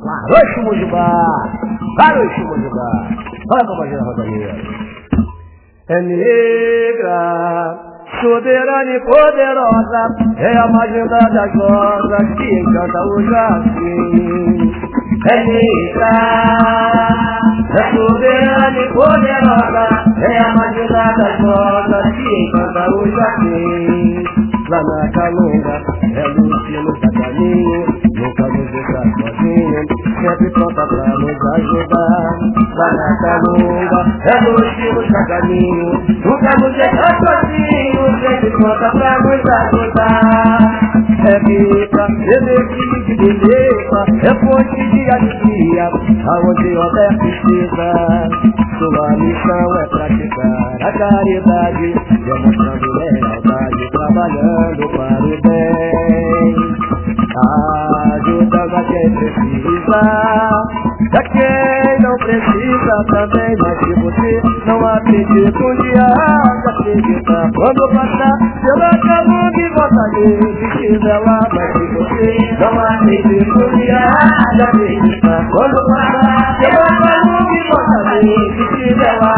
Arroxo Mojubá, Arroxo Mojubá. Olha pra imagina a rodalia. É negra, soberana e poderosa, é a magenda das rosas que encanta o jardim. É negra, é soberana e poderosa, é a magenda das rosas que encanta o jardim. Lá na Calunga, é Lucia no caminho, nunca nos deixa sozinho, sempre pronta pra nos ajudar. Lá na Calunga, é Lucia no caminho, nunca nos deixa sozinho, sempre pronta pra nos ajudar. É rica, é delícia de beleza, é fonte de alegria, aonde houver precisa. Sua missão é praticar a caridade, demonstrando lealdade, trabalhando para o bem, ajudando a quem precisa, a quem não precisa também. Mas se você não acredita, um dia acredita. Quando passar pela Calunga e volta ali, precisa lá. Mas se você não acredita, um dia acredita. Quando passar pela Calunga e volta ali, precisa lá.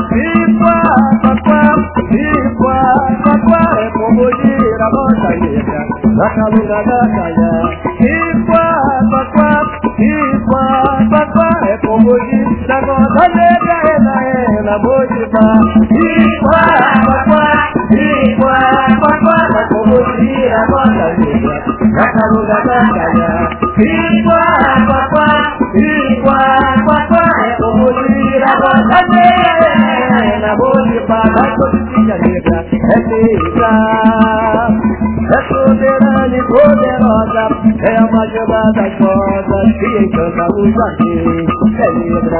É como gira a montanha na Calunga da Calha. É como gira a montanha na Mojibá. É como gira a montanha na Calunga da Calha. É como gira a montanha na Mojibá. Mas todo dia negra é negra, é soberana e poderosa, é a magenda das rosas que encanta o jardim. É negra,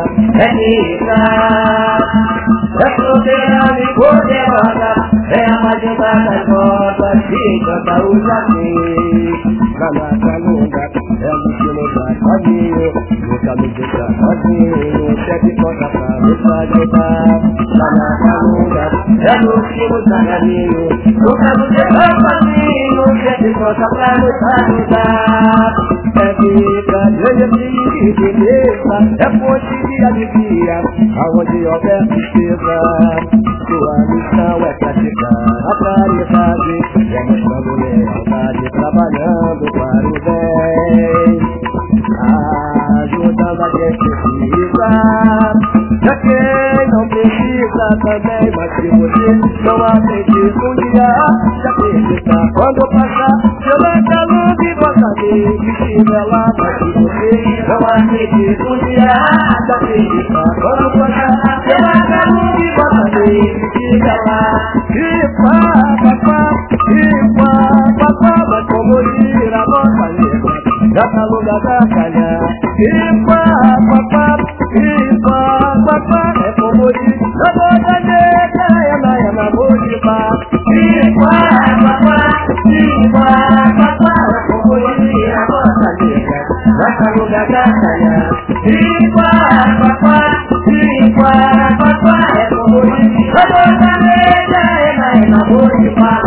é soberana e poderosa, é a magenda das rosas que encanta o jardim. Lá na Calunga, é o destino da caminho, nunca nos deixa sozinho, sempre conta pra nos ajudar. Lá na Calunga, é o destino da caminho, nunca nos deixa sozinho, sempre conta pra nos ajudar. É vida, de beleza, é fonte de alegria, aonde houver tristeza. Sua missão é praticar a caridade, demonstrando lealdade, trabalhando para o bem, ajudando a quem precisa, a quem não precisa também. Mas se você não acredita, um dia já acredita. Quando passar pela Calunga e volta ali, precisa lá. Mas se você não acredita, um dia já acredita. Quando passar pela Calunga e volta ali, precisa lá. Mas como gira a montanha na Calunga da Calha. É como gira a montanha na Mojibá. É como gira a montanha na Calunga da Calha. É como gira a montanha na Mojibá.